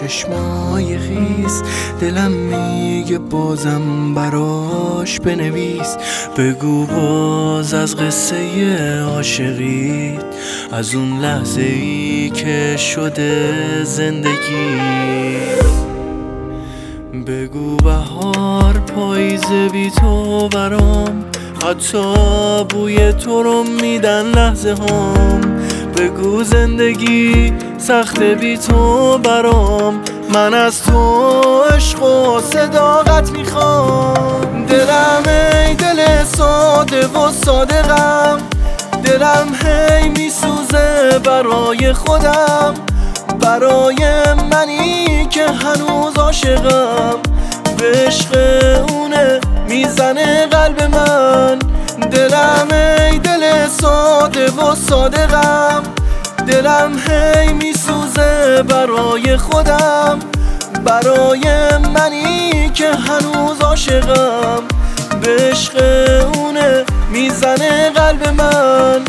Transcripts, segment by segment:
چشمای خیس، دلم میگه بازم براش بنویس. بگو باز از قصه عاشقیت، از اون لحظه ای که شده زندگی. بگو بهار پاییزه بی تو برام، حتی بوی تو رو میدن لحظه هام. بگو زندگی سخته بی تو برام، من از تو عشق و صداقت میخوام. دلم ای دل ساده و صادقم، دلم هی میسوزه برای خودم، برای منی که هنوز عاشقم. به عشق اونه میزنه قلب من. دلم ای دل ساده و صادقم، دلم هی میسوزه برای خودم، برای منی که هنوز عاشقم. به عشق اونه میزنه قلب من.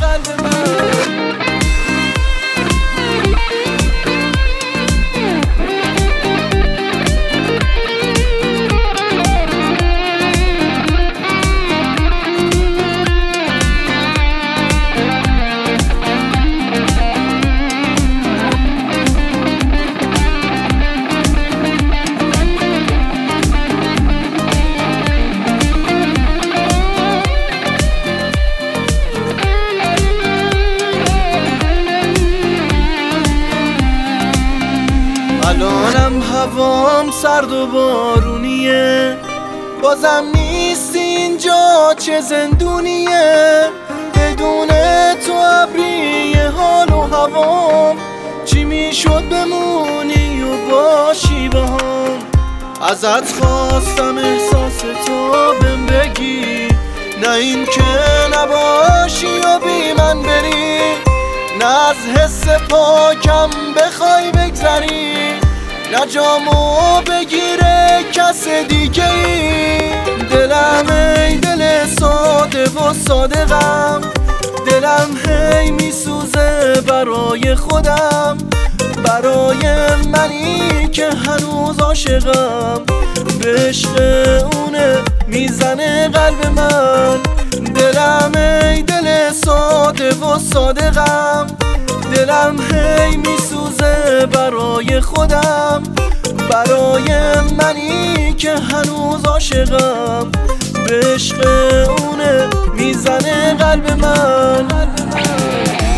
الانم هوام سرد و بارونیه، بازم نیست اینجا چه زندونیه. بدون تو ابریه حال و هوام، چی میشد بمونی و باشی باهام. ازت خواستم احساس تو بهم بگی، نه این که نباشی و بی من بری، نه از حس پاکم بخوای بگذری، نه جامو بگیره کس دیگه ای. دلم ای دل ساده و صادقم، دلم هی میسوزه برای خودم، برای منی که هنوز عاشقم. به عشق اونه میزنه قلب من. دلم ای دل ساده و صادقم، دلم هی میسوزه برای خودم، برای منی که هنوز عاشقم. به عشق اونه میزنه قلب من.